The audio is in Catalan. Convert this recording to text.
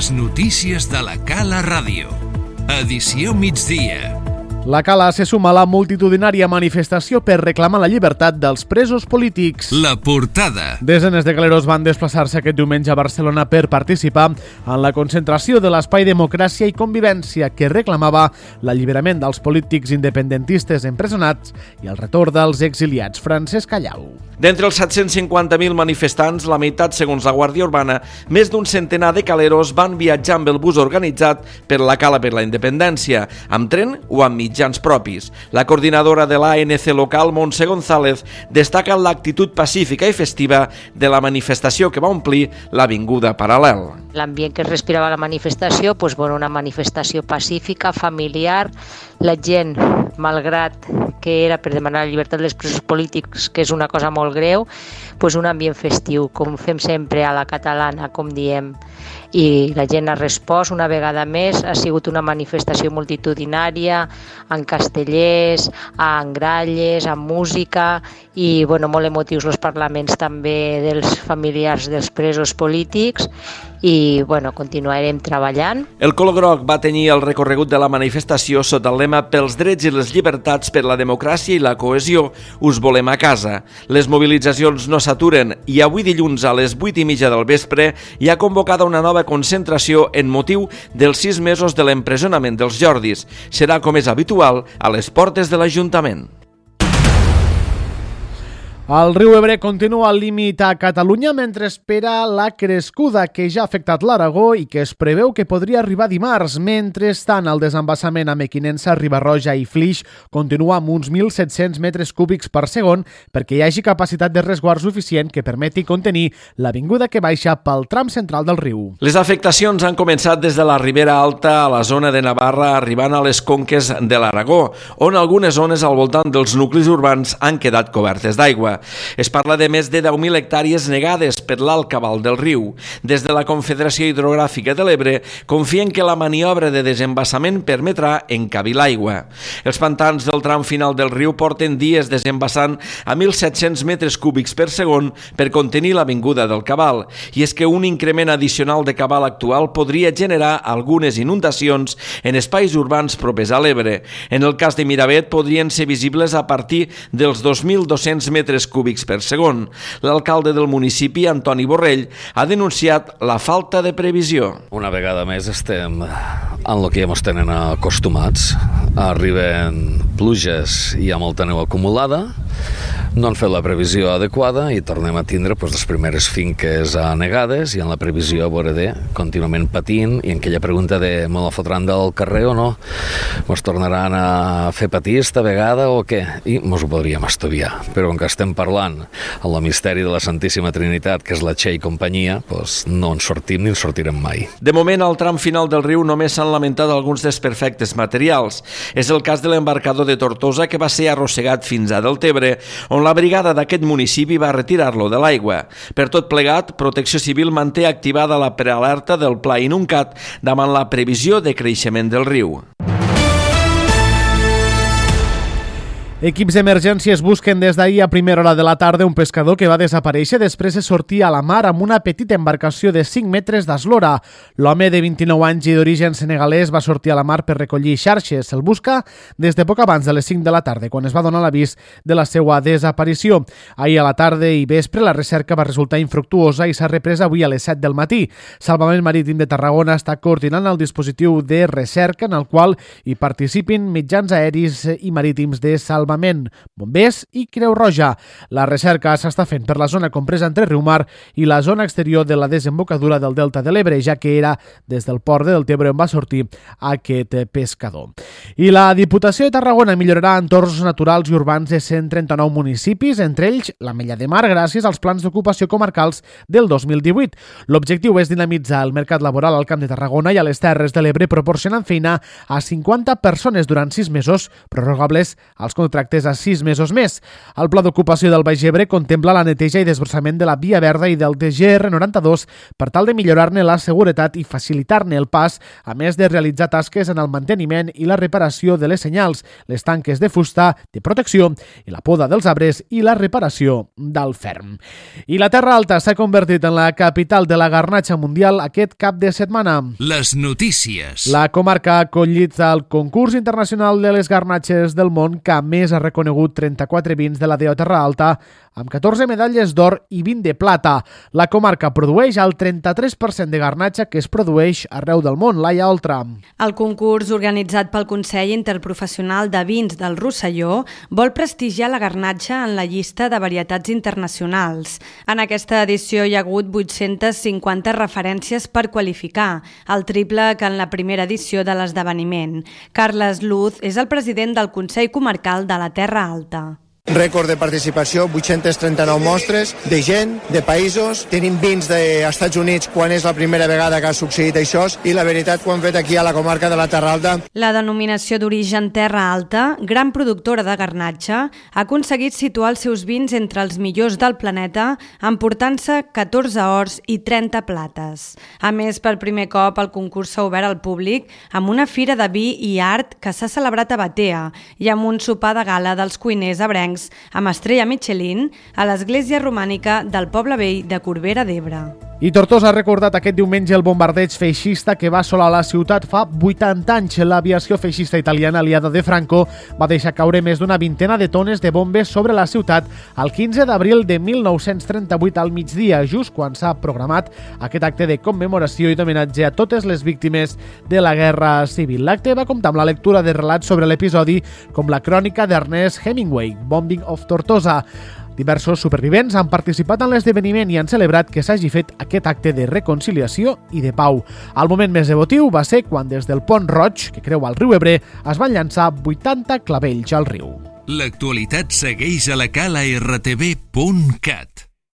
Les notícies de la Cala Ràdio. Edició migdia. La Cala se suma a la multitudinària manifestació per reclamar la llibertat dels presos polítics. La portada. Desenes de caleros van desplaçar-se aquest diumenge a Barcelona per participar en la concentració de l'Espai Democràcia i Convivència que reclamava l'alliberament dels polítics independentistes empresonats i el retorn dels exiliats. Francesc Callau. D'entre els 750.000 manifestants, la meitat, segons la Guàrdia Urbana, més d'un centenar de caleros van viatjar amb el bus organitzat per la Cala per la Independència, amb tren o amb mitjans propis. La coordinadora de l'ANC local, Montse González, destaca l'actitud pacífica i festiva de la manifestació que va omplir l'Avinguda Paral·lel. L'ambient que es respirava a la manifestació, una manifestació pacífica, familiar. La gent, malgrat que era per demanar la llibertat dels presos polítics, que és una cosa molt greu, un ambient festiu, com fem sempre a la catalana, com diem. I la gent ha respost una vegada més, ha sigut una manifestació multitudinària, en castellers, en gralles, amb música i molt emotius els parlaments també dels familiars dels presos polítics i continuarem treballant. El Col Groc va tenir el recorregut de la manifestació sota el lema "Pels drets i les llibertats, per la democràcia i la cohesió, us volem a casa". Les mobilitzacions no s'aturen i avui dilluns a les 8:30 del vespre hi ha convocada una nova concentració en motiu dels 6 mesos de l'empresonament dels Jordis. Serà, com és habitual, a les portes de l'Ajuntament. El riu Ebre continua al límit a Catalunya mentre espera la crescuda que ja ha afectat l'Aragó i que es preveu que podria arribar dimarts. Mentrestant, el desembassament a Mequinensa, Riba-roja i Flix continua amb uns 1.700 metres cúbics per segon perquè hi hagi capacitat de resguard suficient que permeti contenir l'avinguda que baixa pel tram central del riu. Les afectacions han començat des de la Ribera Alta a la zona de Navarra, arribant a les conques de l'Aragó, on algunes zones al voltant dels nuclis urbans han quedat cobertes d'aigua. Es parla de més de 10.000 hectàrees negades per l'alt cabal del riu. Des de la Confederació Hidrogràfica de l'Ebre confien que la maniobra de desembassament permetrà encabir l'aigua. Els pantans del tram final del riu porten dies desembassant a 1.700 metres cúbics per segon per contenir l'avinguda del cabal. I és que un increment addicional de cabal actual podria generar algunes inundacions en espais urbans propers a l'Ebre. En el cas de Miravet podrien ser visibles a partir dels 2.200 metres cúbics per segon. L'alcalde del municipi, Antoni Borrell, ha denunciat la falta de previsió. Una vegada més estem en el que ja ens tenen acostumats. Arriben pluges i hi ha molta neu acumulada, no han fet la previsió adequada i tornem a tindre les primeres finques anegades i en la previsió contínuament patint i en aquella pregunta de me la fotran del carrer o no, ens tornaran a fer patir esta vegada o què? I ens ho podríem estudiar, però com que estem parlant amb el misteri de la Santíssima Trinitat, que és la Che i companyia, no en sortim ni en sortirem mai. De moment, al tram final del riu només s'han lamentat alguns desperfectes materials. És el cas de l'embarcador de Tortosa que va ser arrossegat fins a Deltebre, on la brigada d'aquest municipi va retirar-lo de l'aigua. Per tot plegat, Protecció Civil manté activada la prealerta del Pla Inuncat davant la previsió de creixement del riu. Equips d'emergències busquen des d'ahir a primera hora de la tarda un pescador que va desaparèixer després de sortir a la mar amb una petita embarcació de 5 metres d'eslora. L'home de 29 anys i d'origen senegalès va sortir a la mar per recollir xarxes. Se'l busca des de poc abans de les 5 de la tarda, quan es va donar l'avís de la seva desaparició. Ahir a la tarda i vespre la recerca va resultar infructuosa i s'ha reprès avui a les 7 del matí. Salvament Marítim de Tarragona està coordinant el dispositiu de recerca en el qual hi participin mitjans aeris i marítims de salvament, bombers i Creu Roja. La recerca s'està fent per la zona compresa entre Riumar i la zona exterior de la desembocadura del Delta de l'Ebre, ja que era des del port de Deltebre on va sortir aquest pescador. I la Diputació de Tarragona millorarà entorns naturals i urbans de 139 municipis, entre ells l'Ametlla de Mar, gràcies als plans d'ocupació comarcals del 2018. L'objectiu és dinamitzar el mercat laboral al Camp de Tarragona i a les Terres de l'Ebre, proporcionant feina a 50 persones durant 6 mesos, prorrogables als contractes contractes a 6 mesos més. El pla d'ocupació del Baix Ebre contempla la neteja i desbrossament de la Via Verda i del GR92 per tal de millorar-ne la seguretat i facilitar-ne el pas, a més de realitzar tasques en el manteniment i la reparació de les senyals, les tanques de fusta, de protecció i la poda dels arbres i la reparació del ferm. I la Terra Alta s'ha convertit en la capital de la garnatxa mundial aquest cap de setmana. Les notícies. La comarca ha acollit el concurs internacional de les garnatxes del món que a més ha reconegut 34 vins de la DO Terra Alta amb 14 medalles d'or i 20 de plata. La comarca produeix el 33% de garnatxa que es produeix arreu del món. Laia Oltra. El concurs, organitzat pel Consell Interprofessional de Vins del Rosselló, vol prestigiar la garnatxa en la llista de varietats internacionals. En aquesta edició hi ha hagut 850 referències per qualificar, el triple que en la primera edició de l'esdeveniment. Carles Luz és el president del Consell Comarcal de la Terra Alta. Rècord de participació, 839 mostres de gent, de països. Tenim vins dels Estats Units quan és la primera vegada que ha succeït això i la veritat que ho han fet aquí a la comarca de la Terra Alta. La denominació d'origen Terra Alta, gran productora de garnatxa, ha aconseguit situar els seus vins entre els millors del planeta, emportant-se 14 ors i 30 plates. A més, per primer cop el concurs s'ha obert al públic amb una fira de vi i art que s'ha celebrat a Batea i amb un sopar de gala dels cuiners ebrencs amb estrella Michelin a l'església romànica del poble vell de Corbera d'Ebre. I Tortosa ha recordat aquest diumenge el bombardeig feixista que va assolar la ciutat fa 80 anys. L'aviació feixista italiana aliada de Franco va deixar caure més d'una vintena de tones de bombes sobre la ciutat el 15 d'abril de 1938 al migdia, just quan s'ha programat aquest acte de commemoració i d'homenatge a totes les víctimes de la Guerra Civil. L'acte va comptar amb la lectura de relats sobre l'episodi com la crònica d'Ernest Hemingway, Bombing of Tortosa. Diversos supervivents han participat en l'esdeveniment i han celebrat que s'hagi fet aquest acte de reconciliació i de pau. El moment més emotiu va ser quan des del Pont Roig, que creua el riu Ebre, es van llançar 80 clavells al riu. L'actualitat segueix a la cala rtv.cat.